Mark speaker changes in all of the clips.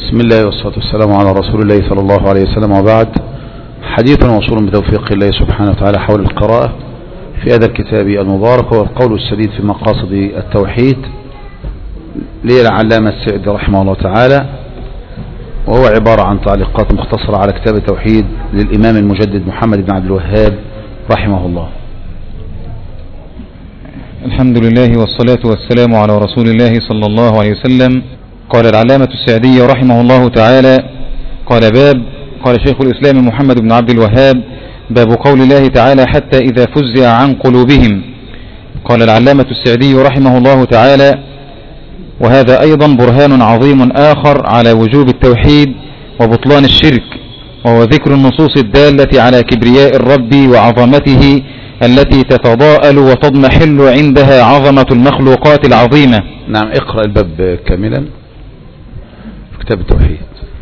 Speaker 1: بسم الله والصلاة والسلام على رسول الله صلى الله عليه وسلم، وبعد. حديث موصول بتوفيق الله سبحانه وتعالى حول القراءة في هذا الكتاب المبارك، والقول السديد في مقاصد التوحيد للعلامة السعدي رحمه الله تعالى، وهو عبارة عن تعليقات مختصرة على كتاب التوحيد للإمام المجدد محمد بن عبد الوهاب رحمه الله.
Speaker 2: الحمد لله والصلاة والسلام على رسول الله صلى الله عليه وسلم. قال العلامة السعدي رحمه الله تعالى: قال شيخ الإسلام محمد بن عبد الوهاب: باب قول الله تعالى: حتى إذا فزع عن قلوبهم. قال العلامة السعدي رحمه الله تعالى: وهذا أيضا برهان عظيم آخر على وجوب التوحيد وبطلان الشرك، وهو ذكر النصوص الدالة على كبرياء الرب وعظمته التي تتضاءل وتضمحل عندها عظمة المخلوقات العظيمة.
Speaker 1: نعم، اقرأ الباب كاملا في كتاب التوحيد.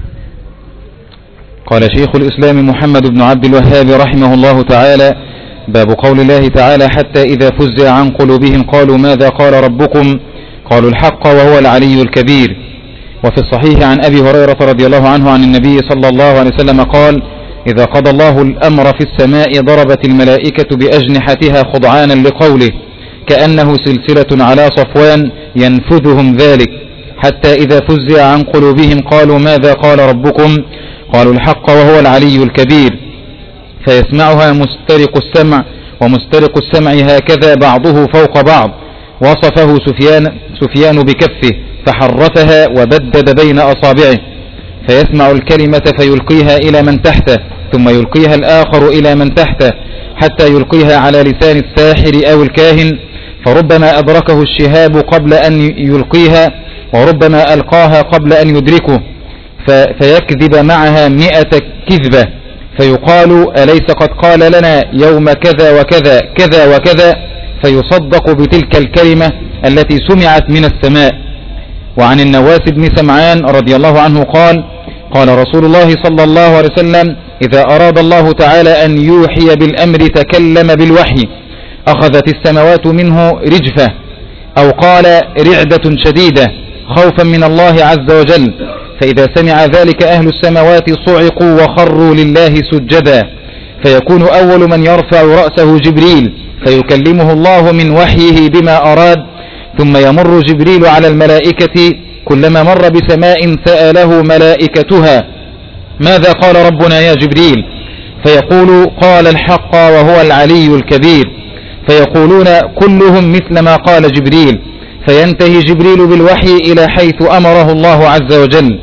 Speaker 2: قال شيخ الإسلام محمد بن عبد الوهاب رحمه الله تعالى: باب قول الله تعالى: حتى إذا فزع عن قلوبهم قالوا ماذا قال ربكم؟ قالوا الحق وهو العلي الكبير. وفي الصحيح عن أبي هريرة رضي الله عنه عن النبي صلى الله عليه وسلم قال: إذا قضى الله الأمر في السماء ضربت الملائكة بأجنحتها خضعانا لقوله، كأنه سلسلة على صفوان ينفذهم ذلك. حتى إذا فزع عن قلوبهم قالوا ماذا قال ربكم؟ قالوا الحق وهو العلي الكبير. فيسمعها مسترق السمع، ومسترق السمع هكذا بعضه فوق بعض. وصفه سفيان بكفه فحرفها وبدد بين أصابعه، فيسمع الكلمة فيلقيها إلى من تحته، ثم يلقيها الآخر إلى من تحته، حتى يلقيها على لسان الساحر أو الكاهن، فربما أدركه الشهاب قبل أن يلقيها، وربما ألقاها قبل أن يدركه، فيكذب معها 100 كذبة، فيقال: أليس قد قال لنا يوم كذا وكذا كذا وكذا؟ فيصدق بتلك الكلمة التي سمعت من السماء. وعن النواس بن سمعان رضي الله عنه قال: قال رسول الله صلى الله عليه وسلم: إذا أراد الله تعالى أن يوحي بالأمر تكلم بالوحي، أخذت السماوات منه رجفة، أو قال رعدة شديدة، خوفا من الله عز وجل. فإذا سمع ذلك أهل السماوات صعقوا وخروا لله سجدا، فيكون أول من يرفع رأسه جبريل، فيكلمه الله من وحيه بما أراد. ثم يمر جبريل على الملائكة، كلما مر بسماء سأله ملائكتها: ماذا قال ربنا يا جبريل؟ فيقول: قال الحق وهو العلي الكبير. فيقولون كلهم مثل ما قال جبريل، فينتهي جبريل بالوحي إلى حيث أمره الله عز وجل.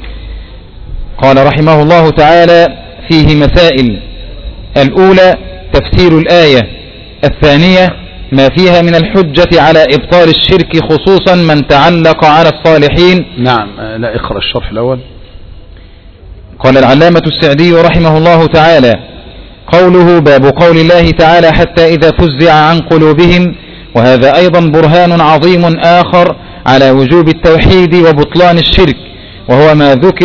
Speaker 2: قال رحمه الله تعالى: فيه مسائل: الأولى تفسير الآية، الثانية ما فيها من الحجة على إبطال الشرك، خصوصا من تعلق على الصالحين.
Speaker 1: نعم، لا، اقرأ الشرح الأول.
Speaker 2: قال العلامة السعدي رحمه الله تعالى: قوله باب قول الله تعالى: حتى إذا فزع عن قلوبهم، وهذا أيضا برهان عظيم آخر على وجوب التوحيد وبطلان الشرك، وهو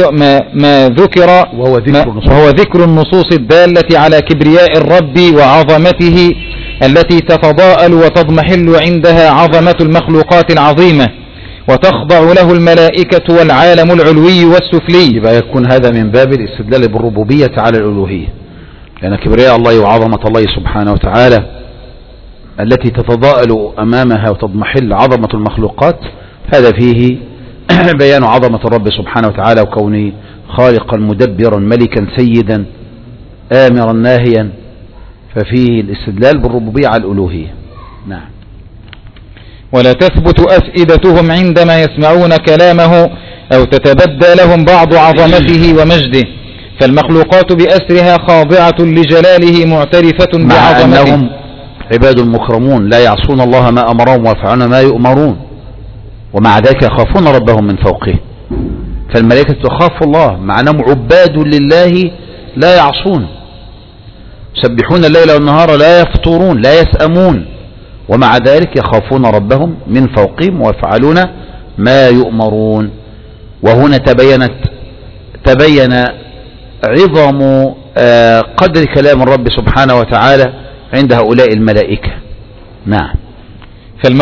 Speaker 2: وهو ذكر النصوص الدالة على كبرياء الرب وعظمته التي تتضاءل وتضمحل عندها عظمة المخلوقات العظيمة، وتخضع له الملائكة والعالم العلوي والسفلي.
Speaker 1: يبقى يكون هذا من باب الاستدلال بالربوبية على الألوهية، لأن كبرياء الله وعظمة الله سبحانه وتعالى التي تتضاءل أمامها وتضمحل عظمة المخلوقات، هذا فيه بيان عظمة الرب سبحانه وتعالى، وكونه خالقا مدبرا ملكا سيدا آمرا ناهيا، ففيه الاستدلال بالربوبية على الألوهية. نعم.
Speaker 2: ولا تثبت أفئدتهم عندما يسمعون كلامه، أو تتبدى لهم بعض عظمته ومجده، فالمخلوقات بأسرها خاضعة لجلاله معترفة بعظمته، مع أنهم
Speaker 1: عباد مكرمون لا يعصون الله ما أمرهم ويفعلون ما يؤمرون، ومع ذلك يخافون ربهم من فوقه. فالملائكة تخاف الله مع أنهم عباد لله لا يعصون، يسبحون الليل والنهار لا يفطرون لا يسأمون، ومع ذلك يخافون ربهم من فوقهم ويفعلون ما يؤمرون. وهنا تبين عظم قدر كلام الرب سبحانه وتعالى عند هؤلاء الملائكة. نعم.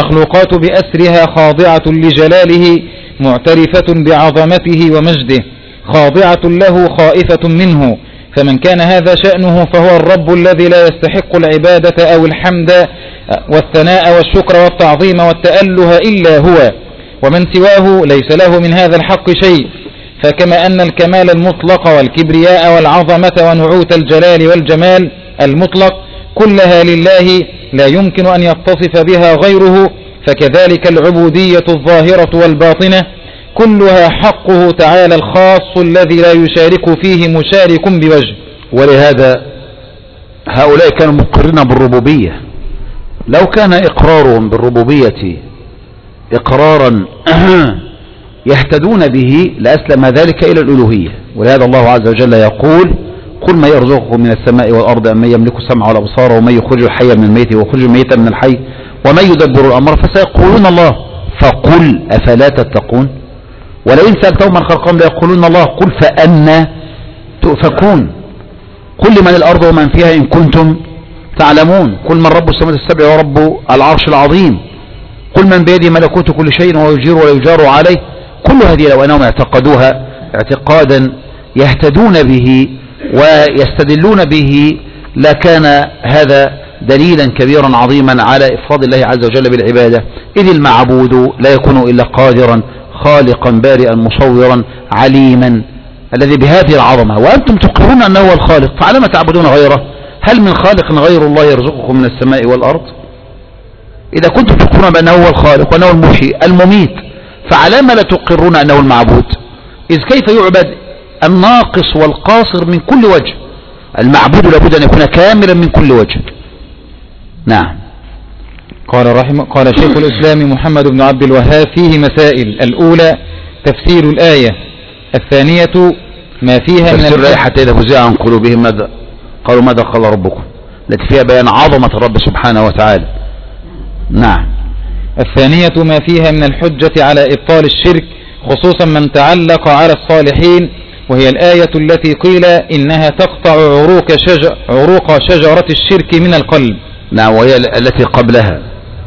Speaker 2: فالمخلوقات بأسرها خاضعة لجلاله معترفة بعظمته ومجده، خاضعة له خائفة منه. فمن كان هذا شأنه فهو الرب الذي لا يستحق العبادة أو الحمد والثناء والشكر والتعظيم والتأله إلا هو، ومن سواه ليس له من هذا الحق شيء. فكما أن الكمال المطلق والكبرياء والعظمة ونعوت الجلال والجمال المطلق كلها لله لا يمكن أن يتصف بها غيره، فكذلك العبودية الظاهرة والباطنة كلها حقه تعالى الخاص الذي لا يشارك فيه مشارك بوجه.
Speaker 1: ولهذا هؤلاء كانوا مقرين بالربوبية. لو كان إقرارهم بالربوبية إقرارا يهتدون به لأسلم ذلك إلى الألوهية. ولهذا الله عز وجل يقول: قل من يرزقكم من السماء والأرض أم من يملك السمع والأبصار ومن يخرج الحي من الميت ويخرج الميت من الحي ومن يدبر الأمر فسيقولون الله فقل أفلا تتقون. ولئن سألتهم من خلقهم ليقولون الله قل فأنى تؤفكون. قل لمن الأرض ومن فيها إن كنتم تعلمون. قل من رب السماوات السبع ورب العرش العظيم. قل من بيده ملكوت كل شيء وهو يجير ولا يجار عليه. كل هذه لو أنهم اعتقدوها اعتقادا يهتدون به ويستدلون به لكان هذا دليلا كبيرا عظيما على إفراد الله عز وجل بالعبادة، إذ المعبود لا يكون إلا قادرا خالقا بارئا مصورا عليما الذي بهذه العظمة، وأنتم تقرون أنه هو الخالق، فعلى ما تعبدون غيره؟ هل من خالق غير الله يرزقكم من السماء والأرض؟ إذا كنتم تقرون بأنه هو الخالق وأنه المحيي المميت، فعلى ما لا تقرون أنه المعبود؟ إذ كيف يعبد الناقص والقاصر من كل وجه؟ المعبود لابد أن يكون كاملا من كل وجه. نعم.
Speaker 2: قال شيخ الإسلام محمد بن عبد الوهاب فيه مسائل: الأولى تفسير الآية، الثانية ما فيها من
Speaker 1: تفسير الآية حتى إذا فزع عن قلوبهم ماذا قالوا ماذا قال ربكم، التي فيها بيان عظمة الرب سبحانه وتعالى. نعم.
Speaker 2: الثانية ما فيها من الحجة على إبطال الشرك خصوصا من تعلق على الصالحين، وهي الآية التي قيل إنها تقطع عروق شجرة الشرك من القلب.
Speaker 1: نعم، وهي التي قبلها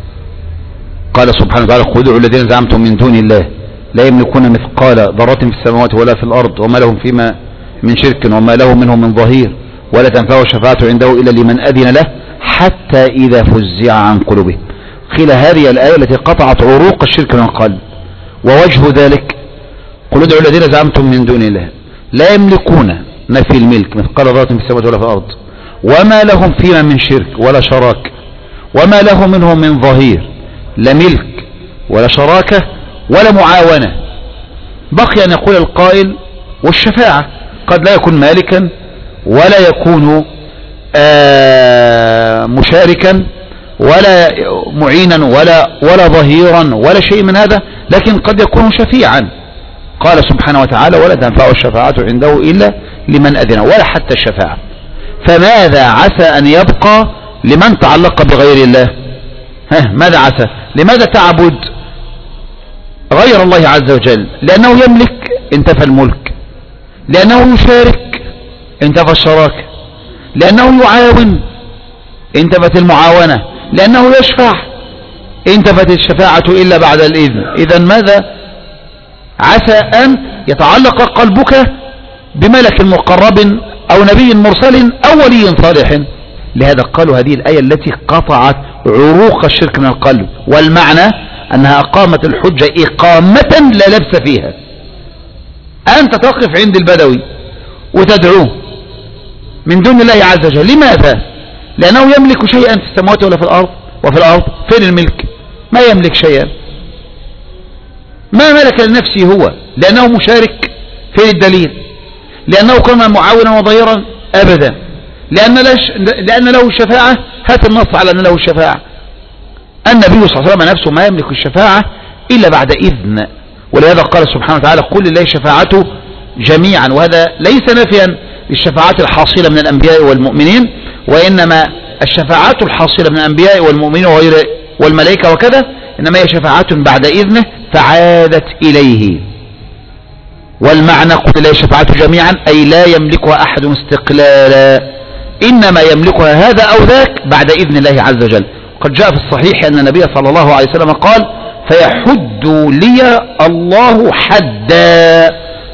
Speaker 1: قال سبحانه وتعالى: قل ادعوا الذين زعمتم من دون الله لا يملكون مثقال ذرة في السماوات ولا في الأرض وما لهم فيما من شرك وما له منهم من ظهير ولا تنفع الشفاعة عنده إلا لمن أذن له حتى إذا فزع عن قلوبهم. قيل هذه الآية التي قطعت عروق الشرك من القلب. ووجه ذلك: قل ادعوا الذين زعمتم من دون الله لا يملكون نفي الملك مثقال ذرة في السماوات ولا في الأرض وما لهم فيما من شرك ولا شراك وما له منهم من ظهير، لا ملك ولا شراكة ولا معاونة. بقي أن يقول القائل: والشفاعة قد لا يكون مالكا ولا يكون مشاركا ولا معينا ولا ظهيرا ولا شيء من هذا، لكن قد يكون شفيعا. قال سبحانه وتعالى: ولا تنفع الشفاعة عنده إلا لمن أذن، ولا حتى الشفاعة. فماذا عسى أن يبقى لمن تعلق بغير الله؟ ماذا عسى؟ لماذا تعبد غير الله عز وجل؟ لأنه يملك انتفى الملك، لأنه يشارك انتفى الشراكة، لأنه يعاون انتفت المعاونة، لأنه يشفع انتفت الشفاعة إلا بعد الإذن. إذن ماذا عسى أن يتعلق قلبك بملك مقرب أو نبي مرسل أو ولي صالح؟ لهذا قالوا هذه الآية التي قطعت عروق الشرك من القلب، والمعنى أنها أقامت الحجة إقامة لا لبس فيها. أنت تقف عند البدوي وتدعوه من دون الله عز وجل، لماذا؟ لأنه يملك شيئا في السماوات ولا في الأرض، وفي الأرض فين الملك؟ ما يملك شيئا، ما ملك لنفسه هو، لأنه مشارك. فين الدليل؟ لأنه كان معاونا وظهيرا؟ أبدا. لأن له الشفاعة؟ هات النص على أن له الشفاعة. النبي صلى الله عليه وسلم نفسه ما يملك الشفاعة إلا بعد إذن، ولهذا قال سبحانه وتعالى: قل لله شفاعته جميعا. وهذا ليس نفيا للشفاعات الحاصلة من الأنبياء والمؤمنين، وإنما الشفاعات الحاصلة من الأنبياء والمؤمنين والملائكة وكذا إنما هي شفاعات بعد إذنه فعادت إليه. والمعنى قل لله شفاعته جميعا أي لا يملكها أحد استقلالا، إنما يملكها هذا أو ذاك بعد إذن الله عز وجل. قد جاء في الصحيح أن النبي صلى الله عليه وسلم قال: فيحد لي الله حدا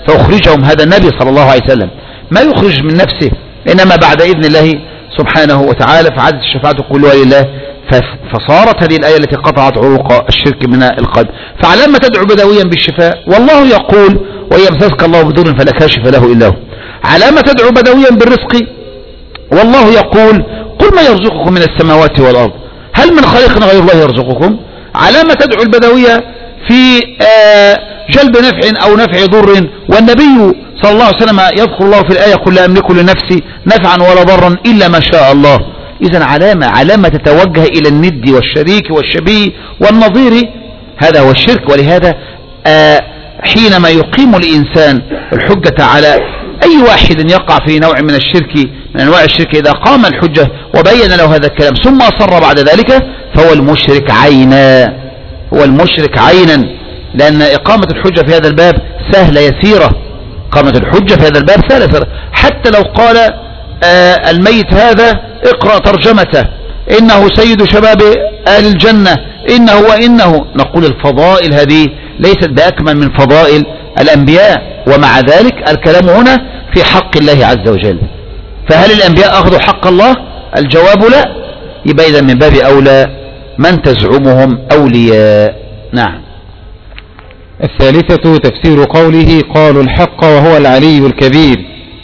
Speaker 1: فأخرجهم هذا النبي صلى الله عليه وسلم، ما يخرج من نفسه، إنما بعد إذن الله سبحانه وتعالى، فعدت الشفاعة كلها لله، فصارت هذه الآية التي قطعت عروق الشرك من القلب. فعلى ما تدعو بدويا بالشفاء والله يقول وإن يمسسك الله بضر فلا كاشف له إلا هو. على ما تدعو بدويا بالرزق والله يقول قل ما يرزقكم من السماوات والأرض هل من خالق غير الله يرزقكم. على ما تدعو البدوية في جلب نفع أو نفع ضر والنبي صلى الله عليه وسلم يذكر الله في الآية قل لا أملك لنفسي نفعا ولا ضرا إلا ما شاء الله. إذن علامة تتوجه إلى الند والشريك والشبيه والنظير، هذا هو الشرك. ولهذا حينما يقيم الإنسان الحجة على أي واحد يقع في نوع من الشرك من أنواع الشرك، إذا قام الحجة وبين له هذا الكلام ثم أصر بعد ذلك فهو المشرك عينا، هو المشرك عينا، لأن إقامة الحجة في هذا الباب سهلة يسيرة. إقامة الحجة في هذا الباب سهلة يسيرة. حتى لو قال الميت هذا اقرأ ترجمته إنه سيد شباب أهل الجنة إنه وإنه، نقول الفضائل هذه ليست بأكمل من فضائل الأنبياء، ومع ذلك الكلام هنا في حق الله عز وجل. فهل الأنبياء أخذوا حق الله؟ الجواب لا. يبقى إذا من باب أولى من تزعمهم أولياء. نعم.
Speaker 2: الثالثة تفسير قوله قالوا الحق وهو العلي الكبير.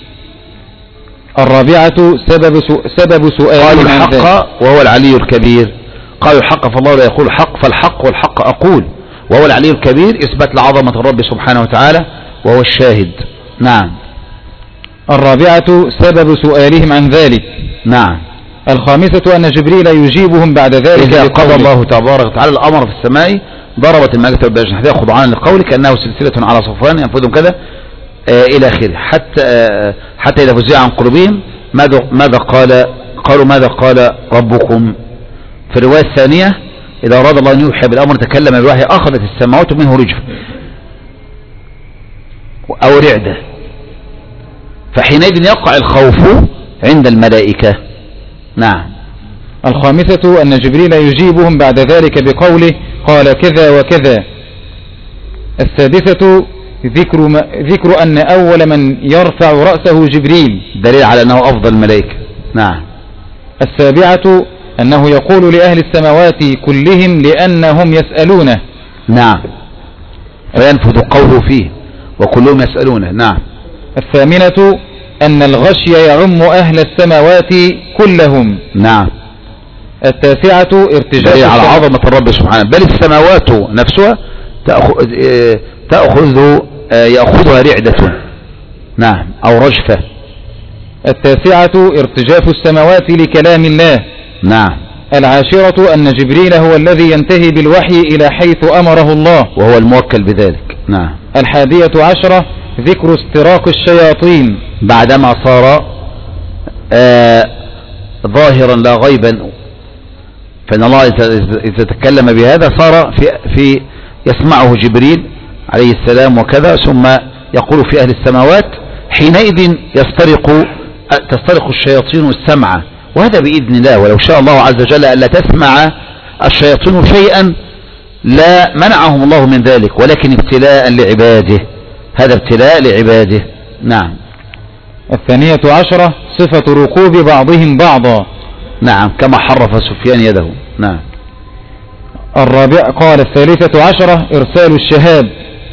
Speaker 2: الرابعة سبب سؤال
Speaker 1: قالوا الحق وهو العلي الكبير. قالوا الحق فالله لا يقول الحق فالحق والحق أقول، وهو العلي الكبير إثبات لعظمة الرب سبحانه وتعالى وهو الشاهد. نعم.
Speaker 2: الرابعة سبب سؤالهم عن ذلك.
Speaker 1: نعم.
Speaker 2: الخامسة أن جبريل يجيبهم بعد ذلك
Speaker 1: إذا قضى الله تبارك وتعالى الأمر في السماء ضربت الملائكة بأجنحتها خضعانا لقوله كأنه سلسلة على صفوان ينفذهم كذا إلى آخره، حتى إذا فزع عن قلوبهم قالوا ماذا قال ربكم. في الرواية الثانية إذا أراد الله أن يوحي بالأمر تكلم بالوحي أخذت السماوات منه رجفا أو رعدة، فحينئذ يقع الخوف عند الملائكة. نعم.
Speaker 2: الخامسة أن جبريل يجيبهم بعد ذلك بقوله قال كذا وكذا. السادسة ذكر أن أول من يرفع رأسه جبريل،
Speaker 1: دليل على أنه أفضل الملائكة. نعم.
Speaker 2: السابعة أنه يقول لأهل السماوات كلهم لأنهم يسألونه.
Speaker 1: نعم. فينفذ قوله فيه وكلهم يسألونه. نعم.
Speaker 2: الثامنة أن الغشي يعم أهل السماوات كلهم.
Speaker 1: نعم.
Speaker 2: التاسعة ارتجاء
Speaker 1: على عظمة الرب سبحانه، بل السماوات نفسها يأخذها رعدة. نعم. أو رجفة.
Speaker 2: التاسعة ارتجاف السماوات لكلام الله.
Speaker 1: نعم.
Speaker 2: العاشرة أن جبريل هو الذي ينتهي بالوحي إلى حيث أمره الله
Speaker 1: وهو الموكل بذلك. نعم.
Speaker 2: 11 ذكر استراق الشياطين
Speaker 1: بعدما صار ظاهرا لا غيبا، فإن الله إذا تكلم بهذا صار في يسمعه جبريل عليه السلام وكذا، ثم يقول في أهل السماوات حينئذ تسترق الشياطين السمع، وهذا بإذن الله. ولو شاء الله عز وجل ألا تسمع الشياطين شيئا لا منعهم الله من ذلك، ولكن ابتلاء لعباده، هذا ابتلاء لعباده. نعم.
Speaker 2: 12 صفة ركوب بعضهم بعضا.
Speaker 1: نعم. كما حرف سفيان يده. نعم.
Speaker 2: قال 13 إرسال الشهاب.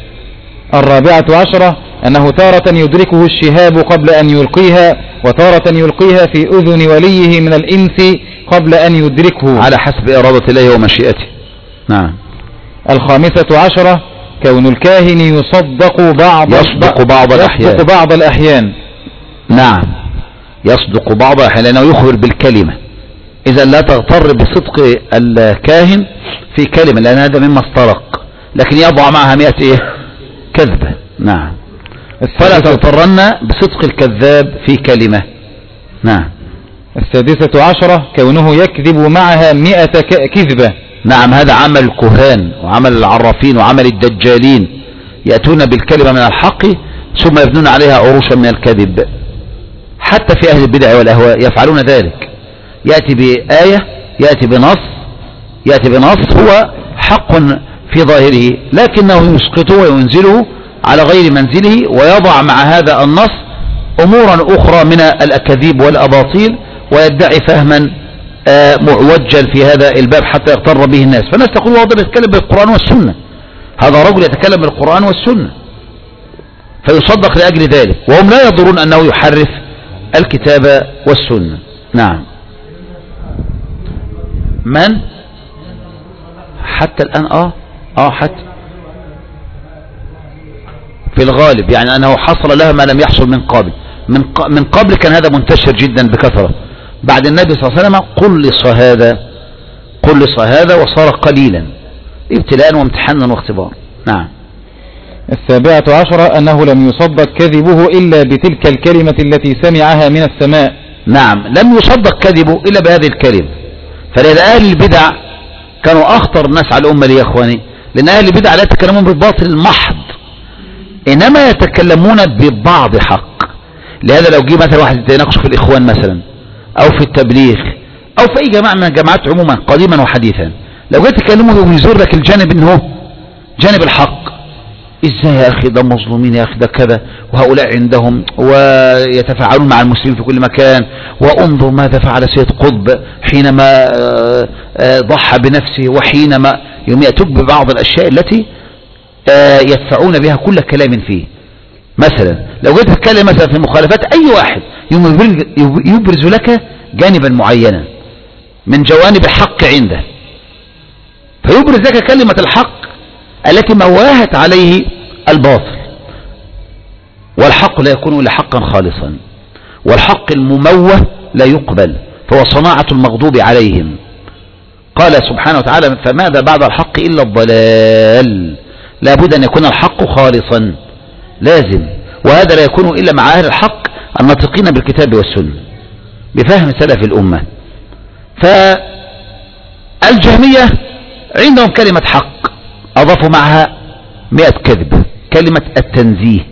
Speaker 2: 14 أنه تارة يدركه الشهاب قبل أن يلقيها، وتارة يلقيها في أذن وليه من الإنس قبل أن يدركه على
Speaker 1: حسب إرادة الله ومشيئته. نعم.
Speaker 2: 15 كون الكاهن يصدق بعض الأحيان.
Speaker 1: نعم. يصدق بعض الأحيان لأنه يخبر بالكلمة، إذا لا تغتر بصدق الكاهن في كلمة، لأن هذا مما استرق، لكن يضع معها 100 كذبة. نعم. فلا تغترن بصدق الكذاب في كلمة. نعم.
Speaker 2: 16 كونه يكذب معها 100 كذبة.
Speaker 1: نعم. هذا عمل الكهان وعمل العرافين وعمل الدجالين، يأتون بالكلمة من الحق ثم يبنون عليها عروشا من الكذب. حتى في أهل البدع والأهواء يفعلون ذلك، يأتي بآية، يأتي بنص هو حق في ظاهره، لكنه يسقطه وينزله على غير منزله، ويضع مع هذا النص أمورا أخرى من الأكاذيب والأباطيل، ويدعي فهما معوجا في هذا الباب حتى يغتر به الناس. فالناس تقول هو يتكلم بالقرآن والسنة، هذا رجل يتكلم بالقرآن والسنة، فيصدق لأجل ذلك، وهم لا يضرون أنه يحرف الكتاب والسنة. نعم. من حتى الآن حتى في الغالب يعني أنه حصل له ما لم يحصل من قبل. من قبل كان هذا منتشر جدا بكثرة، بعد النبي صلى الله عليه وسلم قلص هذا وصار قليلا ابتلاء وامتحانا واختبار. نعم.
Speaker 2: 17 أنه لم يصدق كذبه إلا بتلك الكلمة التي سمعها من السماء.
Speaker 1: نعم، لم يصدق كذبه إلا بهذه الكلمة. فلأن أهل البدع كانوا أخطر الناس على الأمة يا إخواني، لأن أهل البدع لا يتكلمون بالباطل المحض، إنما يتكلمون ببعض حق. لهذا لو جه مثلا واحد يناقش في الإخوان مثلا أو في التبليغ أو في أي جماعة من الجماعات عموما قديما وحديثا، لو جيت تكلمه ويزور لك الجانب إنه جانب الحق، ازاي يا اخي ده مظلومين يا اخي ده كذا وهؤلاء عندهم ويتفاعلون مع المسلمين في كل مكان، وانظر ماذا فعل سيد قطب حينما ضحى بنفسه، وحينما يوم يأتوك ببعض الاشياء التي يدفعون بها كل كلام فيه. مثلا لو جيت تتكلم مثلا في مخالفات اي واحد يبرز لك جانبا معينا من جوانب الحق عنده، فيبرز لك كلمة الحق التي مواهت عليه الباطل، والحق لا يكون إلا حقا خالصا، والحق المموه لا يقبل، فهو صناعة المغضوب عليهم. قال سبحانه وتعالى: فماذا بعد الحق إلا الضلال. لا بد أن يكون الحق خالصا لازم، وهذا لا يكون إلا مع أهل الحق الناطقين بالكتاب والسنة بفهم سلف الأمة. فالجهمية عندهم كلمة حق أضافوا معها 100 كذب، كلمة التنزيه.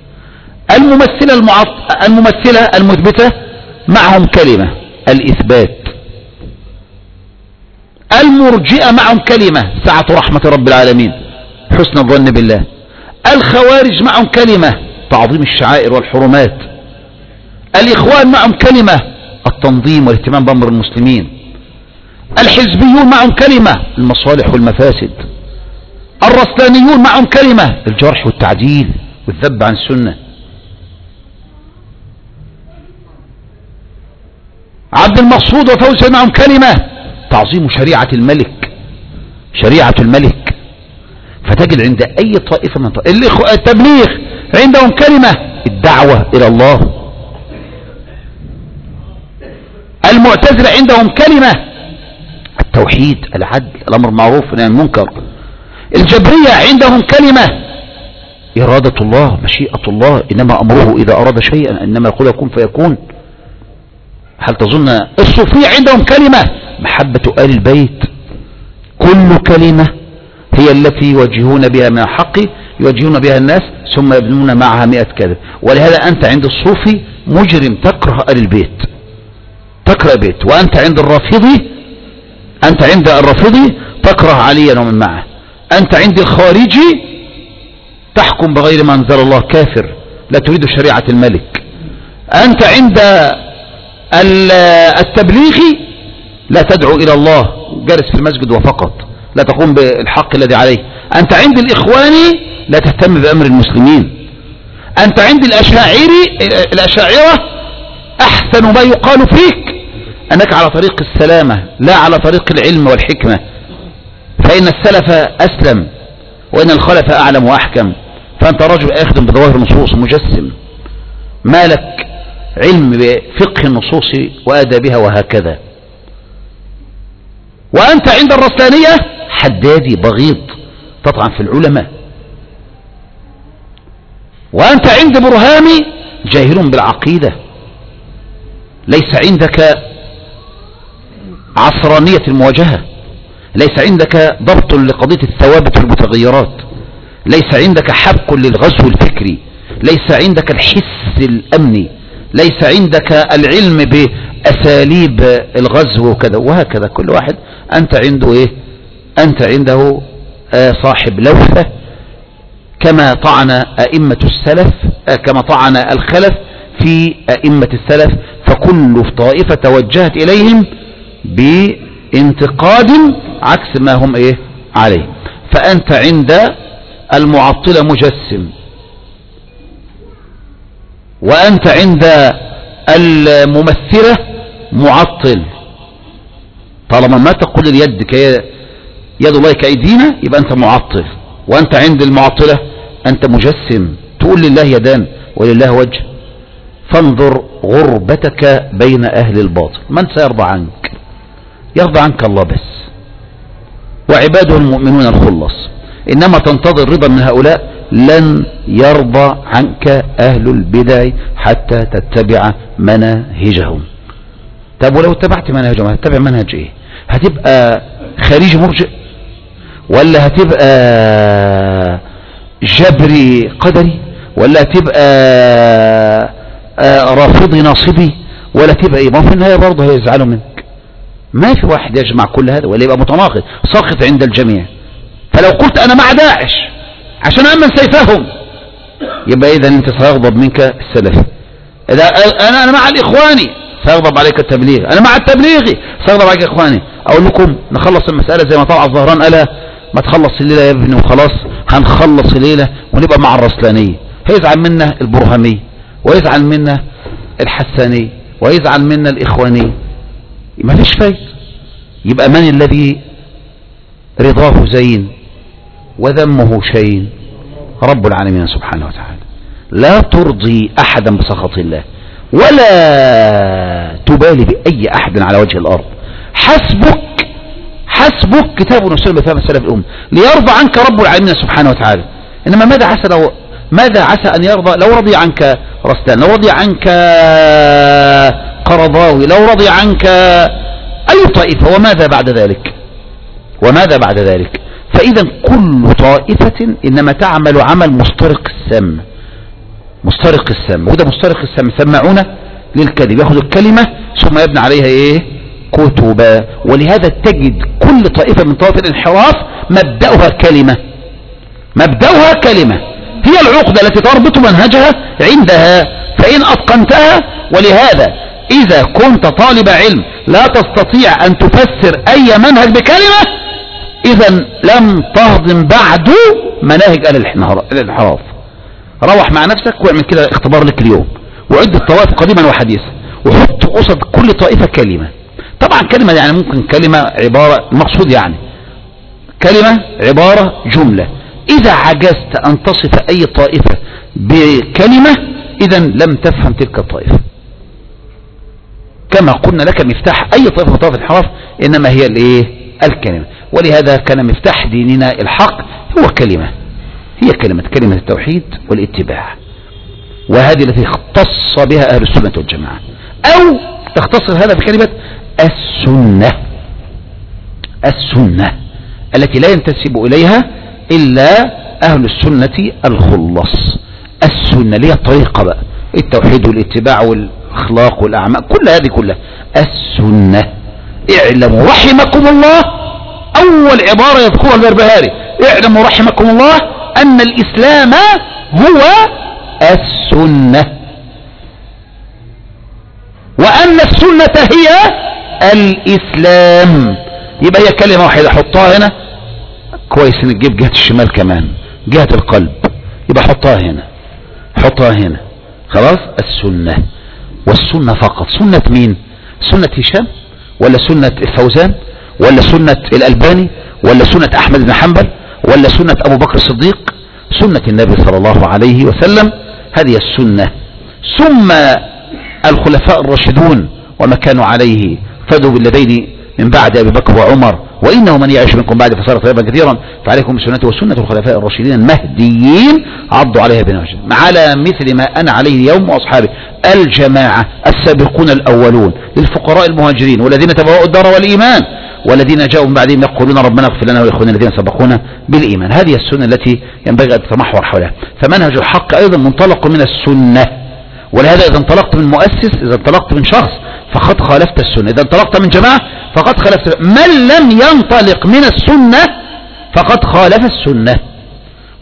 Speaker 1: الممثلة المثبتة معهم كلمة الإثبات. المرجئة معهم كلمة سعة رحمة رب العالمين، حسن الظن بالله. الخوارج معهم كلمة تعظيم الشعائر والحرمات. الإخوان معهم كلمة التنظيم والاهتمام بأمر المسلمين. الحزبيون معهم كلمة المصالح والمفاسد. الرسلانيون معهم كلمة الجرح والتعديل والذب عن السنة. عبد المقصود وفوزي معهم كلمة تعظيم شريعة الملك، شريعة الملك. فتجد عند أي طائفة من التبليغ عندهم كلمة الدعوة إلى الله. المعتزلة عندهم كلمة التوحيد، العدل، الأمر معروف والنهي عن المنكر. الجبرية عندهم كلمة إرادة الله، مشيئة الله، إنما أمره إذا أراد شيئا إنما يقول يكون فيكون. هل تظن الصوفية عندهم كلمة محبة آل البيت؟ كل كلمة هي التي يوجهون بها من الحق، يوجهون بها الناس، ثم يبنون معها 100 كذب. ولهذا أنت عند الصوفي مجرم تكره آل البيت، تكره البيت، وأنت عند الرافضي تكره عليا ومن معه. أنت عند الخارجي تحكم بغير ما أنزل الله، كافر لا تريد شريعة الملك. أنت عند التبليغي لا تدعو إلى الله، جالس في المسجد وفقط، لا تقوم بالحق الذي عليه. أنت عند الإخواني لا تهتم بأمر المسلمين. أنت عند الأشاعرة أحسن ما يقال فيك أنك على طريق السلامة لا على طريق العلم والحكمة، فإن السلف أسلم وإن الخلف أعلم وأحكم. فأنت رجل أخدم بظواهر النصوص مجسم، ما لك علم بفقه النصوص وآدابها وهكذا. وأنت عند الرسلانية حدادي بغيض تطعن في العلماء. وأنت عند برهامي جاهل بالعقيدة، ليس عندك عصرانية المواجهة، ليس عندك ضبط لقضية الثوابت والمتغيرات، ليس عندك حبك للغزو الفكري، ليس عندك الحس الأمني، ليس عندك العلم بأساليب الغزو وكذا وهكذا. كل واحد أنت عنده إيه؟ أنت عنده صاحب لوثة كما طعن أئمة السلف، كما طعن الخلف في أئمة السلف، فكل طائفة توجهت إليهم بانتقاد عكس ما هم عليه. فأنت عند المعطلة مجسم، وأنت عند الممثلة معطل. طالما ما تقول اليد يد الله كأيدينا يبقى أنت معطل، وأنت عند المعطلة أنت مجسم، تقول لله يدان ولله وجه. فانظر غربتك بين أهل الباطل. من سيرضى عنك؟ يرضى عنك الله بس، وعباده المؤمنون الخلص. إنما تنتظر رضا من هؤلاء، لن يرضى عنك أهل البدع حتى تتبع مناهجهم. طب ولو اتبعت منهجهم هتتبع منهج ايه؟ هتبقى خارجي مرجئ، ولا هتبقى جبري قدري، ولا هتبقى رافضي ناصبي، ولا تبقى ايه؟ ما في النهاية برضه هيزعلوا منك. ما في واحد يجمع كل هذا، ولا يبقى متناقض ساقط عند الجميع. فلو قلت انا مع داعش عشان امن سيفهم، يبقى اذا انت سيغضب منك السلفي. اذا انا مع الاخواني سيغضب عليك التبليغ، انا مع التبليغي سيغضب عليك اخواني. اقول لكم نخلص المسألة زي ما طلع الظهران قالها، ما تخلص الليلة يا ابني وخلاص، هنخلص الليلة ونبقى مع الرسلانية. هيزعل منا البرهمي، ويزعل منا الحساني، ويزعل منا الاخواني، ما فيش فايدة. يبقى من الذي رضاه زين وذمه شين؟ رب العالمين سبحانه وتعالى. لا ترضي احدا بسخط الله، ولا تبالي بأي أحد على وجه الأرض. حسبك كتاب ونسلم بفهم السلف الأمة ليرضى عنك رب العالمين سبحانه وتعالى. إنما ماذا عسى أن يرضى لو رضي عنك رستان، لو رضي عنك قرضاوي، لو رضي عنك أي طائفة، وماذا بعد ذلك؟ فإذا كل طائفة إنما تعمل عمل مسترق السم، وده مسترق السم سمعون للكذب، يأخذ الكلمة ثم يبنى عليها كتبا. ولهذا تجد كل طائفة من طوائف الانحراف مبدأها كلمة هي العقدة التي تربط منهجها عندها، فإن أتقنتها. ولهذا إذا كنت طالب علم لا تستطيع أن تفسر أي منهج بكلمة، إذا لم تهضم بعد مناهج أهل الانحراف. روح مع نفسك واعمل كده اختبار لك اليوم، وعد الطوائف قديما وحديثا، وحط قصد كل طائفة كلمة. طبعا كلمة يعني ممكن كلمة عبارة، المقصود يعني كلمة عبارة جملة. إذا عجزت أن تصف أي طائفة بكلمة إذا لم تفهم تلك الطائفة. كما قلنا لك مفتاح أي طائفة من طوائف الانحراف إنما هي الكلمة. ولهذا كان مفتاح ديننا الحق هو كلمة التوحيد والاتباع، وهذه التي اختص بها أهل السنة والجماعة. أو تختصر هذا بكلمة السنة التي لا ينتسب إليها إلا أهل السنة الخلص. السنة اللي هي الطريقة بقى، التوحيد والاتباع والأخلاق والأعمال، كل هذه كلها السنة. اعلموا رحمكم الله، أول عبارة يذكرها البربهاري، اعلموا رحمكم الله أن الإسلام هو السنة، وأن السنة هي الإسلام. يبقى هي كلمة واحدة، حطها هنا كويس، نجيب جهة الشمال كمان، جهة القلب، يبقى حطها هنا خلاص. السنة، والسنة فقط. سنة مين؟ سنة هشام، ولا سنة الفوزان، ولا سنة الألباني، ولا سنة أحمد بن حنبل، ولا سنة أبو بكر الصديق؟ سنة النبي صلى الله عليه وسلم، هذه السنة. ثم الخلفاء الراشدون وما كانوا عليه، فدوا بالذين من بعد أبي بكر وعمر، وإنه من يعيش منكم بعد فصار اختلافا كثيرا، فعليكم بسنتي وسنة الخلفاء الراشدين المهديين عضوا عليها بنواجذ، على مثل ما أنا عليه اليوم وأصحابي الجماعة السابقون الأولون للفقراء المهاجرين والذين تبوأوا الدار والإيمان والذين جاءوا من بعدهم يقولون ربنا اغفر لنا ولإخواننا الذين سبقونا بالإيمان. هذه السنة التي ينبغي أن تتمحور حولها. فمنهج الحق أيضا منطلق من السنة، ولهذا إذا انطلقت من مؤسس، إذا انطلقت من شخص فقد خالفت السنة، إذا انطلقت من جماعة فقد خالفت. من لم ينطلق من السنة فقد خالف السنة.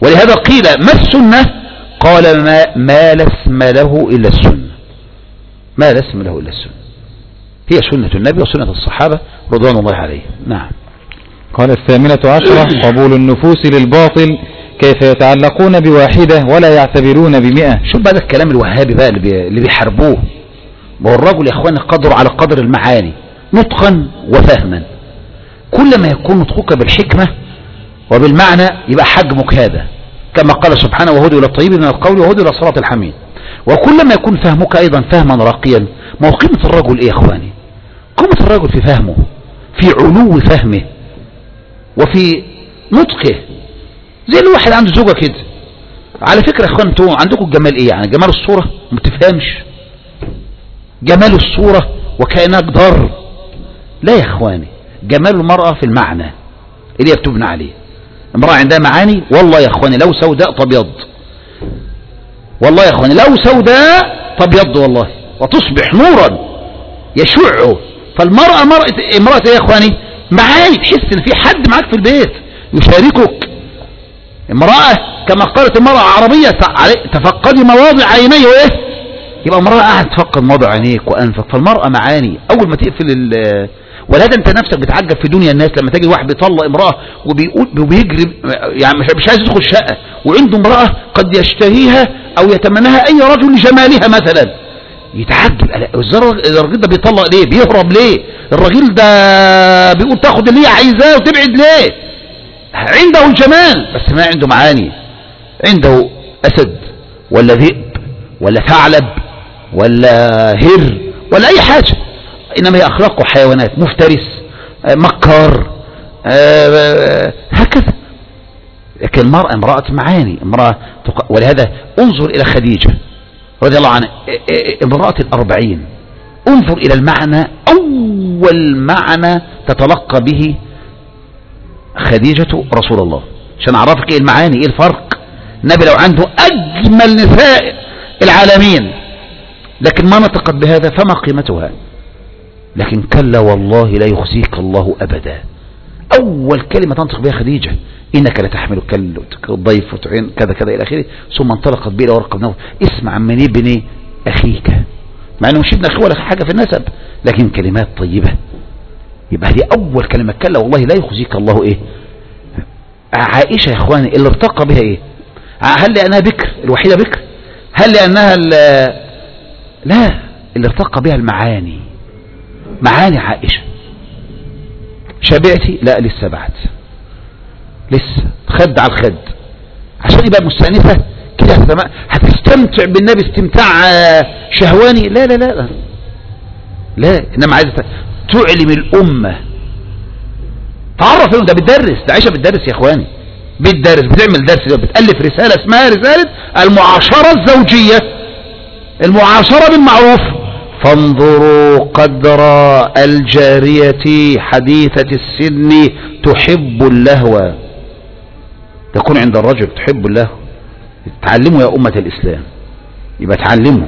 Speaker 1: ولهذا قيل ما السنة؟ قال ما لا اسم له إلا السنة. ما لا اسم له إلا السنة، هي سنة النبي وسنة الصحابة رضوان الله عليهم. نعم.
Speaker 2: قال 18 قبول النفوس للباطل، كيف يتعلقون بواحدة ولا يعتبرون ب100.
Speaker 1: شوف بقى الكلام الوهابي بقى اللي بيحاربوه. والرجل يا اخواني قدر على قدر المعاني نطقا وفهما. كل ما يكون نطقك بالحكمة وبالمعنى يبقى حجمك هذا، كما قال سبحانه وهدوا إلى الطيب من القول وهدوا إلى صراط الحميد. وكل ما يكون فهمك أيضا فهما راقيا. ما هو قيمة الرجل إيه يا اخواني؟ قيمة الرجل في فهمه، في علو فهمه، وفي نطقه. زي الواحد عنده زوجة كده. على فكرة يا اخوان انتوا عندكم الجمال ايه؟ يعني جمال الصورة ما تفهمش جمال الصورة وكأنها جدار. لا يا اخواني، جمال المرأة في المعنى اللي هي بتبنى عليه. المرأة عندها معاني والله يا اخواني لو سوداء تبيض، والله يا اخواني لو سوداء تبيض والله، وتصبح نورا يشع. فالمرأة امرأة ايه يا اخواني؟ معاني، تحس ان في حد معاك في البيت يشاركك. امرأة كما قالت المرأة عربية تفقدي مواضع عينيه وايه؟ يبقى امرأة قاعد تفقد مواضع عينيك وانفك. فالمرأة معاني. اول ما تقفل ولهذا انت نفسك بتعجب في دنيا الناس لما تجي واحد بيطلق امرأة وبيجري، يعني مش عايز يدخل شقة وعنده امرأة قد يشتهيها او يتمناها اي رجل لجمالها مثلا، يتعجب الراجل ده بيطلق ليه؟ بيهرب ليه؟ الراجل ده بيقول تاخد اللي هي عايزاه وتبعد ليه؟ عنده الجمال بس ما عنده معاني. عنده اسد ولا ذئب ولا ثعلب ولا هر ولا اي حاجة، انما هي اخلاقه حيوانات، مفترس مكار هكذا. لكن المرأة امرأة معاني، ولهذا انظر الى خديجة رضي الله عنها، امرأة 40. انظر الى المعنى، اول معنى تتلقى به خديجة رسول الله، عشان اعرفك ايه المعاني، ايه الفرق. النبي لو عنده اجمل نساء العالمين لكن ما نطقت بهذا فما قيمتها. لكن كلا والله لا يخزيك الله ابدا. اول كلمة تنطق بها خديجة انك لتحمل الضيف وتعين كذا كذا الى اخره. ثم انطلقت به الى ورقة بن نوفل، اسمع من ابن اخيك، مع انه مش ابن اخيه ولا حاجة في النسب لكن كلمات طيبة. يبقى هذه اول كلمة، كلا والله لا يخزيك الله. ايه عائشة يا اخواني اللي ارتقى بها ايه؟ هل لانها بكر الوحيدة بكر؟ هل لانها لا، اللي ارتقى بها المعاني، معاني عائشة. شبعتي؟ لا لسه بعد، لسه خد على الخد عشان يبقى مستأنسة كده هتستمتع بالنبي استمتاع شهواني. لا لا لا لا, لا. انما عايزة تعلم الامة، تعرف لهم. ده بتدرس، ده عائشة بتدرس يا اخواني، بتدرس، بتعمل درس، بتألف رسالة اسمها رسالة المعاشرة الزوجية، المعاشرة بالمعروف. فانظروا قدر الجارية حديثة السن تحب اللهو. تكون عند الرجل تحب اللهو. تعلموا يا أمة الإسلام، يبقى تعلموا.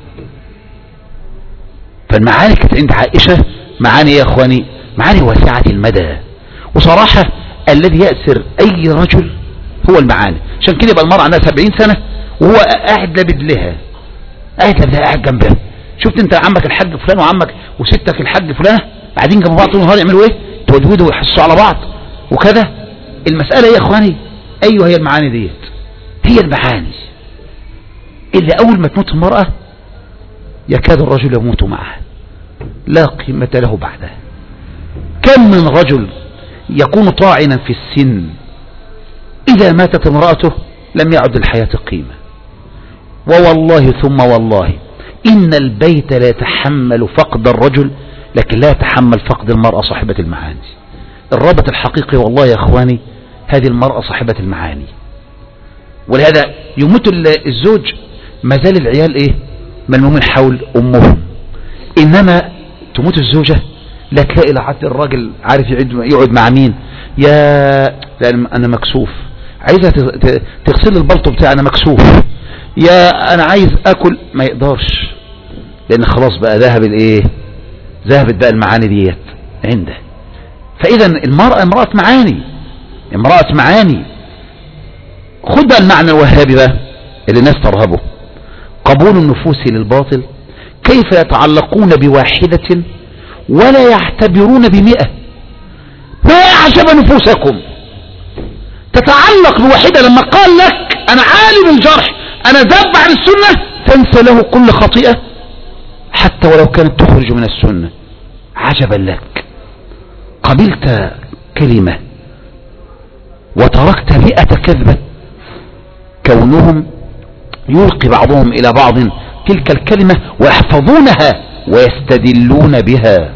Speaker 1: فالمعاني كانت عند عائشة معاني يا أخواني، معاني واسعة المدى. وصراحة الذي يأسر أي رجل هو المعاني. عشان كده يبقى المرأة عندها 70 سنة وهو قاعد لابد لها، قاعد جنبها. شفت انت عمك الحاج فلان وعمك وستك الحاج فلانة قاعدين جنب بعض طول النهار يعملوا ايه؟ تودودوا ويحسوا على بعض وكذا. المسألة يا اخواني ايوه هي المعاني ديت، هي المعاني اللي اول ما تموت المرأة يكاد الرجل يموت معها، لا قيمة له بعدها. كم من رجل يكون طاعنا في السن اذا ماتت امرأته لم يعد الحياة قيمة. ووالله ثم والله إن البيت لا يتحمل فقد الرجل لكن لا يتحمل فقد المرأة صاحبة المعاني. الرابط الحقيقي والله يا أخواني هذه المرأة صاحبة المعاني. ولهذا يموت الزوج ما زال العيال إيه ملمومين حول أمهم، إنما تموت الزوجة لا تلاقي لحد الراجل عارف يقعد مع مين. يا أنا مكسوف، عايزة تغسل البلطو بتاعي، أنا مكسوف. يا أنا عايز أكل، ما يقدرش، لأن خلاص بقى ذهبت بقى المعاني ديت عنده. فإذا المرأة امرأة معاني، امرأة معاني. خد بقى المعنى الوهابي بقى اللي الناس ترهبه، قبول النفوس للباطل، كيف يتعلقون بواحدة ولا يعتبرون ب100. ما أعجب نفوسكم تتعلق بواحدة لما قال لك أنا عالم الجرح، أنا ذب عن السنة، تنسى له كل خطيئة حتى ولو كانت تخرج من السنة. عجبا لك، قبلت كلمة وتركت 100 كذبة. كونهم يلقي بعضهم إلى بعض تلك الكلمة ويحفظونها ويستدلون بها.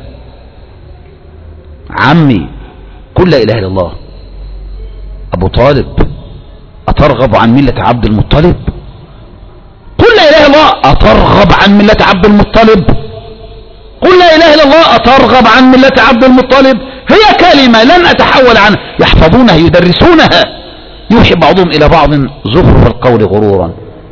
Speaker 1: عمي قل لا إله إلا الله. أبو طالب أترغب عن ملة عبد المطلب؟ قل لا إله إلا الله. أترغب عن ملة عبد المطلب؟ قل لا إله إلا الله. أترغب عن ملة عبد المطلب؟ هي كلمة لن أتحول عنها، يحفظونها يدرسونها، يوحي بعضهم إلى بعض زخرف القول غرورا.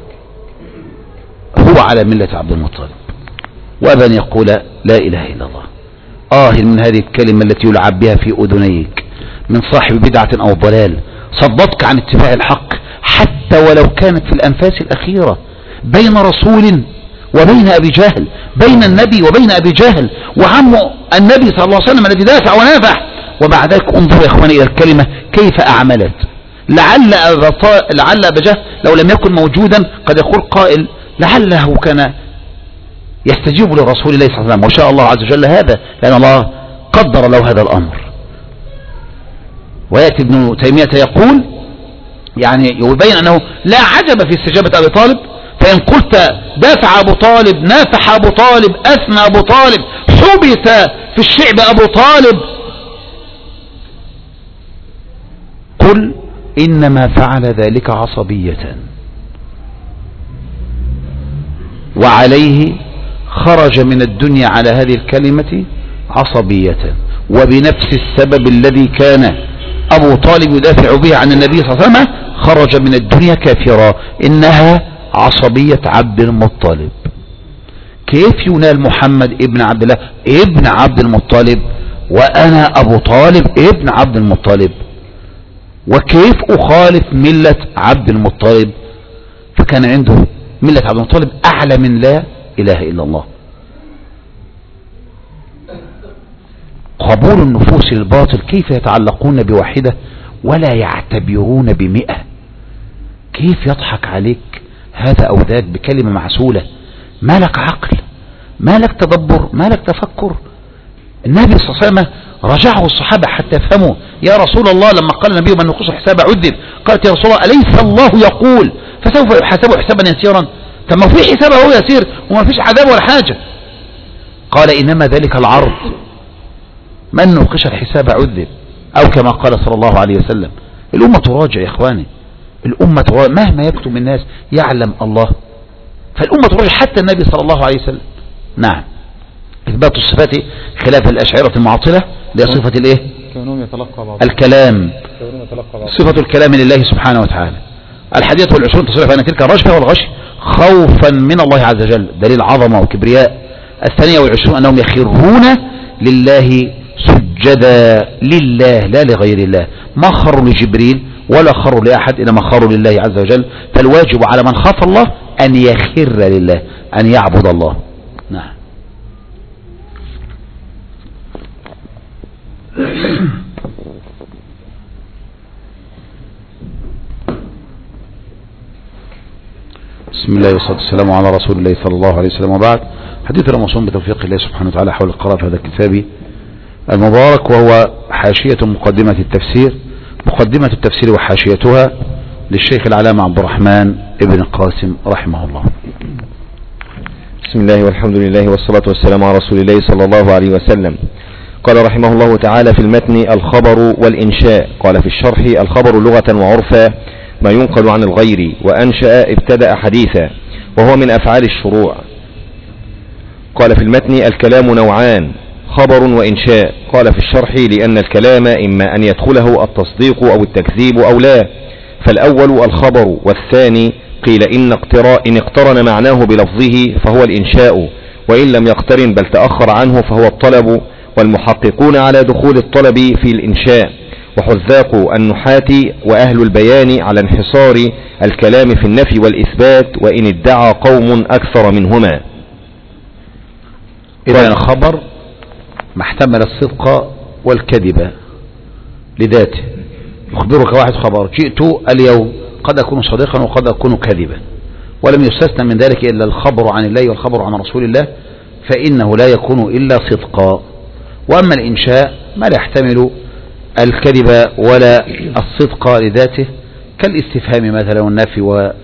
Speaker 1: هو على ملة عبد المطلب وأبى أن يقول لا إله إلا الله. من هذه الكلمة التي يلعب بها في أذنيك من صاحب بدعة أو ضلال صدتك عن اتباع الحق، حتى ولو كانت في الأنفاس الأخيرة بين رسول وبين أبي جهل، بين النبي وبين أبي جهل وعم النبي صلى الله عليه وسلم الذي دافع ونافح. ومع ذلك انظروا يا إخواني إلى الكلمة كيف أعملت. لعل أبا جهل لو لم يكن موجودا قد يقول قائل لعله كان يستجيب لرسول الله صلى الله عليه وسلم، وشاء الله عز وجل هذا لأن الله قدر له هذا الأمر. ويأتي ابن تيمية يقول يعني يبين أنه لا عجب في استجابة أبي طالب، فإن قلت دافع أبو طالب، نافح أبو طالب، أثنى أبو طالب، حبس في الشعب أبو طالب، قل إنما فعل ذلك عصبية، وعليه خرج من الدنيا على هذه الكلمة عصبية، وبنفس السبب الذي كان أبو طالب يدافع به عن النبي صلى الله عليه وسلم خرج من الدنيا كافرا. إنها عصبية عبد المطلب. كيف ينال محمد ابن عبد الله ابن عبد المطلب وأنا أبو طالب ابن عبد المطلب؟ وكيف أخالف ملة عبد المطلب؟ فكان عنده ملة عبد المطلب أعلى من لا إله إلا الله. قبول النفوس للباطل، كيف يتعلقون بواحدة ولا يعتبرون ب100. كيف يضحك عليك هذا أو ذاك بكلمة معسولة، ما لك عقل، ما لك تدبر، ما لك تفكر. النبي صلى الله عليه وسلم رجعه الصحابة حتى يفهموا. يا رسول الله لما قال النبي من نقص الحساب عذب، قالت يا رسول الله أليس الله يقول فسوف يحاسبه حسابا يسيرا؟ طب ما في حساب هو يسير وما فيش عذاب ولا حاجة. قال إنما ذلك العرض، من نقش الحساب عذب، أو كما قال صلى الله عليه وسلم. الأمة تراجع يا إخواني، الأمة تراجع مهما يكتب الناس يعلم الله، فالأمة تراجع حتى النبي صلى الله عليه وسلم. نعم، إثبات الصفات خلاف الأشاعرة المعطلة لصفة الإيه؟ الكلام، صفة الكلام لله سبحانه وتعالى. 21 تصريح بأن تلك الرجفة والغش خوفا من الله عز وجل، دليل عظمة وكبرياء. 22 أنهم يخرون لله سجدا، لله لا لغير الله، ما خروا لجبريل ولا خروا لأحد إنما خروا لله عز وجل. فالواجب على من خاف الله أن يخر لله، أن يعبد الله. نعم. بسم الله والصلاة والسلام على رسول الله صلى الله عليه وسلم، وبعد. حديثنا موصول بتوفيق الله سبحانه وتعالى حول القراءة هذا الكتاب المبارك، وهو حاشية مقدمة التفسير، مقدمة التفسير وحاشيتها للشيخ العلامة عبد الرحمن ابن القاسم رحمه الله.
Speaker 3: بسم الله والحمد لله والصلاة والسلام على رسول الله صلى الله عليه وسلم. قال رحمه الله تعالى في المتن الخبر والإنشاء. قال في الشرح الخبر لغة وعرفا ما ينقل عن الغير، وأنشأ ابتدأ حديثا، وهو من أفعال الشروع. قال في المتن الكلام نوعان، خبر وإنشاء. قال في الشرح لأن الكلام إما أن يدخله التصديق أو التكذيب أو لا، فالأول الخبر، والثاني قيل إن اقترن معناه بلفظه فهو الإنشاء، وإن لم يقترن بل تأخر عنه فهو الطلب، والمحققون على دخول الطلب في الإنشاء، وحذاق النحاة وأهل البيان على انحصار الكلام في النفي والإثبات وإن ادعى قوم أكثر منهما.
Speaker 1: إذا الخبر ما احتمل الصدق والكذب لذاته، يخبرك واحد خبر جئت اليوم، قد أكون صديقا وقد أكون كذبا، ولم يستثنى من ذلك إلا الخبر عن الله والخبر عن رسول الله، فإنه لا يكون إلا صدقا. وأما الإنشاء ما لا يحتمل الكذب ولا الصدق لذاته، كالاستفهام مثلا والنفي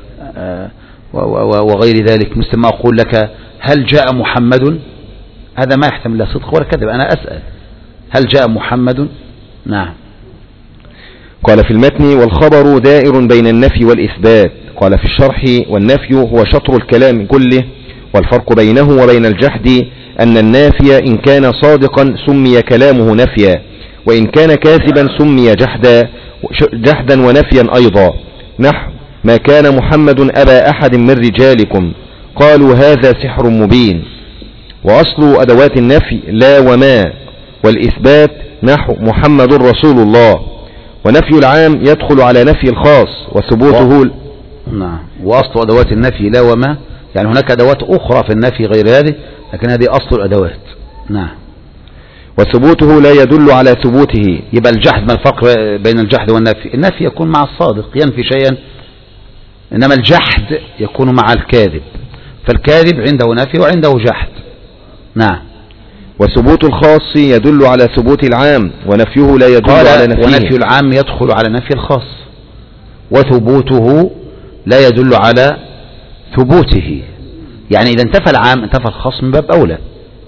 Speaker 1: وغير ذلك، مثل ما أقول لك هل جاء محمد، هذا ما يحتمل لا صدق ولا كذب، أنا أسأل هل جاء محمد. نعم.
Speaker 3: قال في المتن والخبر دائر بين النفي والإثبات. قال في الشرح والنفي هو شطر الكلام كله، والفرق بينه وبين الجحد أن النافي إن كان صادقا سمي كلامه نفيا، وإن كان كاذبا سمي جحدا ونفيا أيضا. نحو ما كان محمد أبا أحد من رجالكم قالوا هذا سحر مبين. وأصل أدوات النفي لا وما، والإثبات نحو محمد رسول الله. ونفي العام يدخل على نفي الخاص وثبوته
Speaker 1: نعم. وأصل أدوات النفي لا وما، يعني هناك أدوات أخرى في النفي غير هذه، لكن هذه أصل الأدوات. نعم.
Speaker 3: وثبوته لا يدل على ثبوته.
Speaker 1: يبقى الجحد، ما الفرق بين الجحد والنفي؟ النفي يكون مع الصادق ينفي شيئا، إنما الجحد يكون مع الكاذب، فالكاذب عنده نفي وعنده جحد. نعم.
Speaker 3: وثبوت الخاص يدل على ثبوت العام، ونفيه لا يدل على نفيه.
Speaker 1: ونفي العام يدخل على نفي الخاص، وثبوته لا يدل على ثبوته. يعني إذا انتفى العام انتفى الخاص من باب أولى.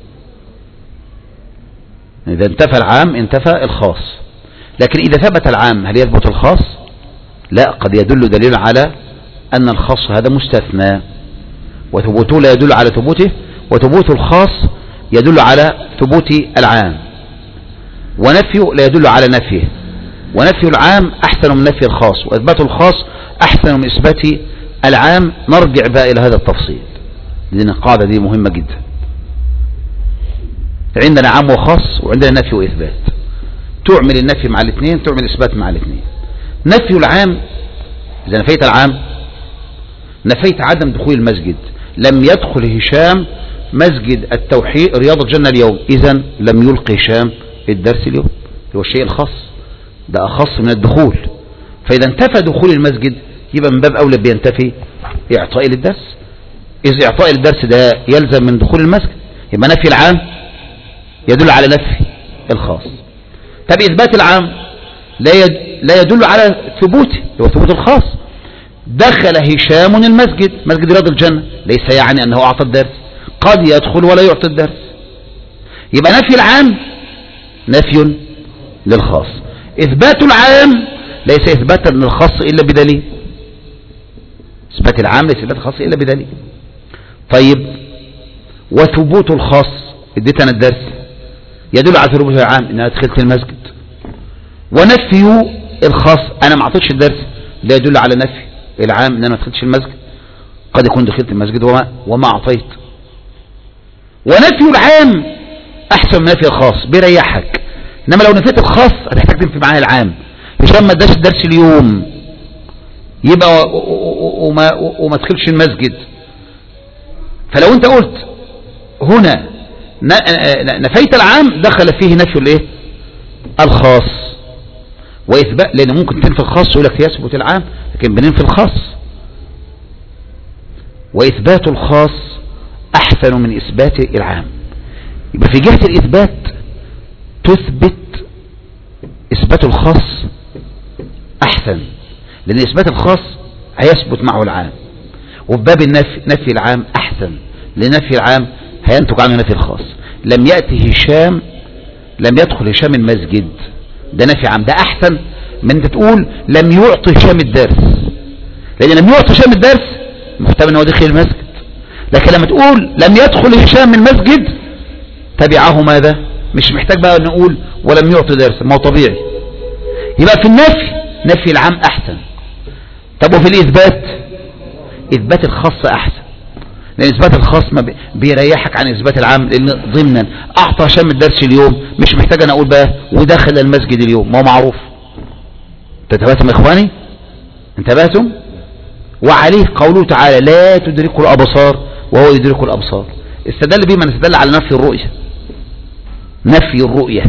Speaker 1: إذا انتفى العام انتفى الخاص. لكن إذا ثبت العام هل يثبت الخاص؟ لا، قد يدل دليل على أن الخاص هذا مستثنى، وثبوته لا يدل على ثبوته، وثبوت الخاص يدل على ثبوت العام، ونفيه لا يدل على نفيه. ونفي العام أحسن من نفي الخاص، وإثبات الخاص أحسن من إثبات العام. نرجع بقى إلى هذا التفصيل، لأن القاعدة دي مهمة جدا. عندنا عام وخاص، وعندنا نفي وإثبات. تعمل النفي مع الاثنين، تعمل الإثبات مع الاثنين. نفي العام، إذا نفيت العام نفيت عدم دخول المسجد. لم يدخل هشام مسجد التوحيد رياض الجنة اليوم، إذا لم يلقي هشام الدرس اليوم، هو الشيء الخاص ده أخص من الدخول. فإذا انتفى دخول المسجد يبقى من باب أولى بينتفي إعطاء للدرس. إذا إعطاء الدرس ده يلزم من دخول المسجد، يبقى نفي العام يدل على نفي الخاص. طب إثبات العام لا يدل على ثبوته، هو ثبوت الخاص. دخل هشام المسجد، مسجد رياض الجنة، ليس يعني أنه أعطى الدرس، قد يدخل ولا يعطي الدرس. يبقى نفي العام نفي للخاص. إثبات العام ليس إثباتا للخاص إلا بدليل. إثبات العام ليس إثبات الخاص إلا بدليل. طيب، وثبوت الخاص، اديت أنا الدرس، يدل على ثبوت العام إن أنا دخلت المسجد. ونفي الخاص، أنا ما أعطيتش الدرس، لا يدل على نفي العام إن أنا ما دخلتش المسجد، قد يكون دخلت المسجد وما أعطيت. ونفي العام أحسن من نفي الخاص، بيريحك. إنما لو نفيت الخاص هتحتاج تنفي معاه العام. هشام ما اداش الدرس اليوم، يبقى وما تدخلش المسجد. فلو أنت قلت هنا نفيت العام دخل فيه نفي الايه؟ الخاص وإثبات، لأن ممكن تنفي الخاص يقول لك يثبت العام، لكن بننفي الخاص. وإثبات الخاص أحسن من إثبات العام. يبقى في جهة الإثبات تثبت إثبات الخاص أحسن، لأن إثبات الخاص هيثبت معه العام. وفي باب النفي، نفي العام أحسن، لأن نفي العام هينتج عنه نفي الخاص. لم يدخل هشام المسجد، ده نفي عام، ده أحسن من أنت تقول لم يعطي هشام الدرس، لأن لم يعطي هشام الدرس محتمل أنه دخل المسجد. لكن لما تقول لم يدخل هشام المسجد تبعه ماذا؟ مش محتاج بقى نقول ولم يعطي درس، ما هو طبيعي. يبقى في النفي نفي العام أحسن. طب وفي الإثبات إثبات الخاص أحسن، لأن إثبات الخاص ما بيريحك عن إثبات العام، لأن ضمنا أعطى هشام الدرس اليوم، مش محتاج أنا أقول بقى ودخل المسجد اليوم، ما هو معروف. تتبهتم إخواني؟ انتبهتم؟ وعليه قوله تعالى لا تدرك الأبصار وهو يدرك الأبصار. استدل به من استدل على نفي الرؤية. نفي الرؤية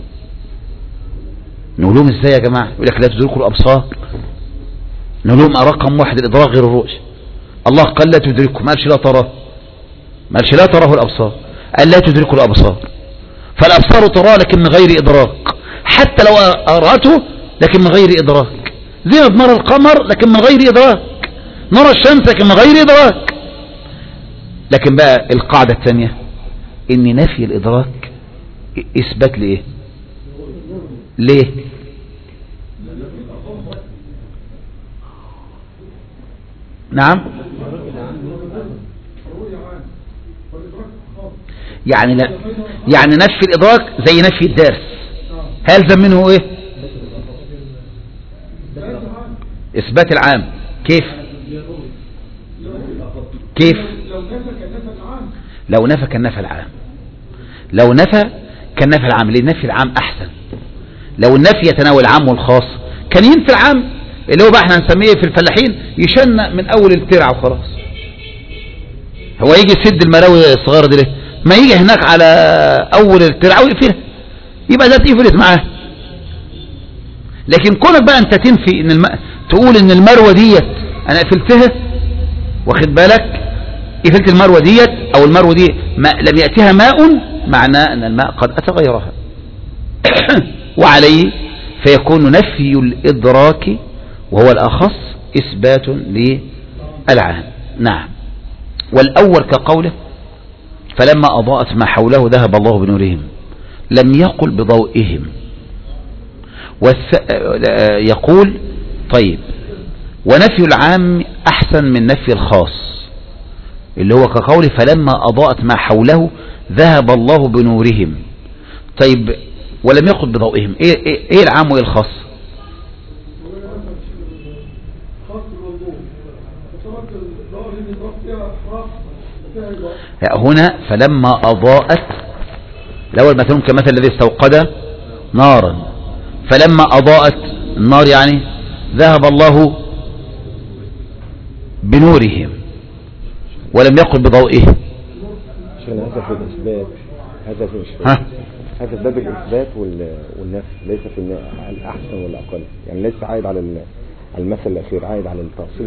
Speaker 1: نقول لهم ازاي يا جماعة؟ يقول لك لا تدرك الأبصار، نقول لهم رقم واحد الإدراك غير الرؤية. الله قال لا تدركه، ما قالش لا تراه، ما قالش لا تراه الأبصار، قال لا تدرك الأبصار. فالأبصار تراه لكن من غير إدراك، حتى لو أراته لكن من غير إدراك، زي ما بنرى القمر لكن من غير إدراك، نرى الشمس لكن من غير إدراك. لكن بقى القاعدة الثانية إن نفي الإدراك إثبات لإيه؟ ليه؟ نعم، يعني لا، يعني نفي الإدراك زي نفي الدرس، هل منه إيه؟ إثبات العام. كيف؟ كيف؟ لو نفى كان نفى العام، لو نفى كان نفى العام، لأن نفي العام أحسن. لو النفي يتناول العام والخاص كان ينفي العام اللي هو بقى احنا هنسميه في الفلاحين يشنق من أول الترعة وخلاص. هو يجي يسد المراوي الصغيرة دي ليه؟ ما يجي هناك على أول الترعة ويقفلها، يبقى ده تقفلت معاه. لكن كونك بقى أنت تنفي إن تقول إن المروة ديت أنا قفلتها، واخد بالك، قفلت المروة ديت أو المروة دي لم يأتيها ماء، معناه أن الماء قد أتى غيرها. وعليه فيكون نفي الإدراك وهو الأخص إثبات للعام. نعم. والأول كقوله فلما أضاءت ما حوله ذهب الله بنورهم، لم يقل بضوئهم. يقول طيب ونفي العام أحسن من نفي الخاص، اللي هو كقوله فلما أضاءت ما حوله ذهب الله بنورهم. طيب ولم يقل بضوئهم، ايه العام وايه الخاص؟ هنا فلما أضاءت الأول مثلا كمثل الذي استوقد نارا، فلما أضاءت النار يعني ذهب الله بنورهم، ولم يقل بضوئهم.
Speaker 3: عشان هذا في الإثبات، هذا في الإثبات، هذا باب الإثبات والنفي، ليس في الأحسن والأقل، يعني ليس عائد على المثل الأخير، عائد على التفصيل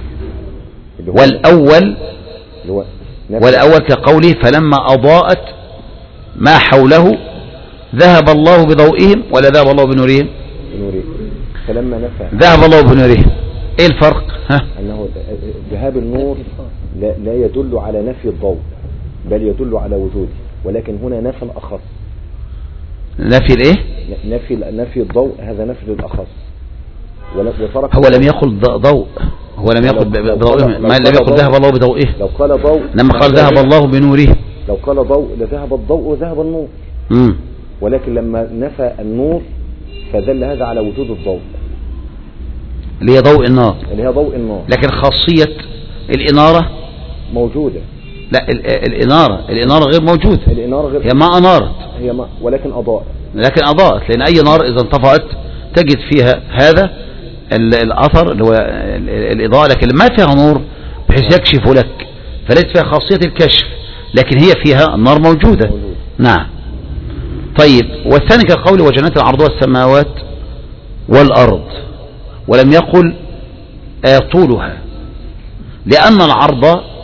Speaker 3: الأول. والأول كقوله فلما أضاءت ما حوله ذهب الله بضوئهم، ولا ذهب الله بنورهم؟ فلما نفى
Speaker 1: ذهب الله بنورهم. ايه الفرق؟
Speaker 3: أنه ذهاب النور لا يدل على نفي الضوء، بل يدل على وجوده، ولكن هنا نفي الأخص.
Speaker 1: نفي الايه؟
Speaker 3: نفي الضوء، هذا نفي للأخص.
Speaker 1: هو لم يقل ضوء، هو لم يقل بضوئه، ما لم يقل ذهب الله بضوئه.
Speaker 3: لو قال ضوء
Speaker 1: لما قال ذهب الله بنوره،
Speaker 3: لو قال ضوء لذهب الضوء وذهب النور. ولكن لما نفى النور فدل هذا على وجود الضوء،
Speaker 1: اللي هي ضوء النار،
Speaker 3: اللي هي ضوء النار.
Speaker 1: لكن خاصية الإنارة موجودة. لا، الإنارة غير موجودة.
Speaker 3: الإنارة غير،
Speaker 1: هي ما أنارت،
Speaker 3: هي ما، ولكن أضاءت.
Speaker 1: لأن أي نار إذا انطفأت تجد فيها هذا الأثر اللي هو الإضاءة، لكن ما فيها نور بحيث يكشف لك، فليس فيها خاصية الكشف، لكن هي فيها النار موجودة. نعم. طيب والثاني كقول وجنات عرضها السماوات والأرض، ولم يقل طولها، لأن العرض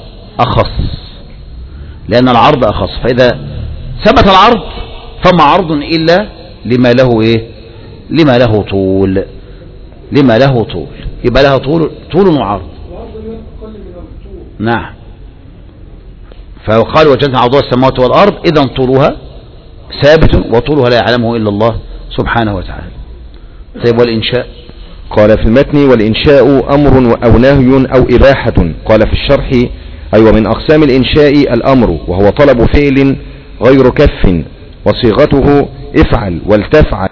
Speaker 1: أخص، فإذا ثبت العرض فما عرض إلا لما له إيه؟ لما له طول، يبقى لها طول وعرض. نعم. فقال وجنات عرضها السماوات والأرض، إذا طولها ثابت وطولها لا يعلمه إلا الله سبحانه وتعالى. طيب والإنشاء؟
Speaker 3: قال في المتن والإنشاء أمر أو نهي أو إباحة. قال في الشرح أيوة من أقسام الإنشاء الأمر، وهو طلب فعل غير كف، وصيغته افعل ولتفعل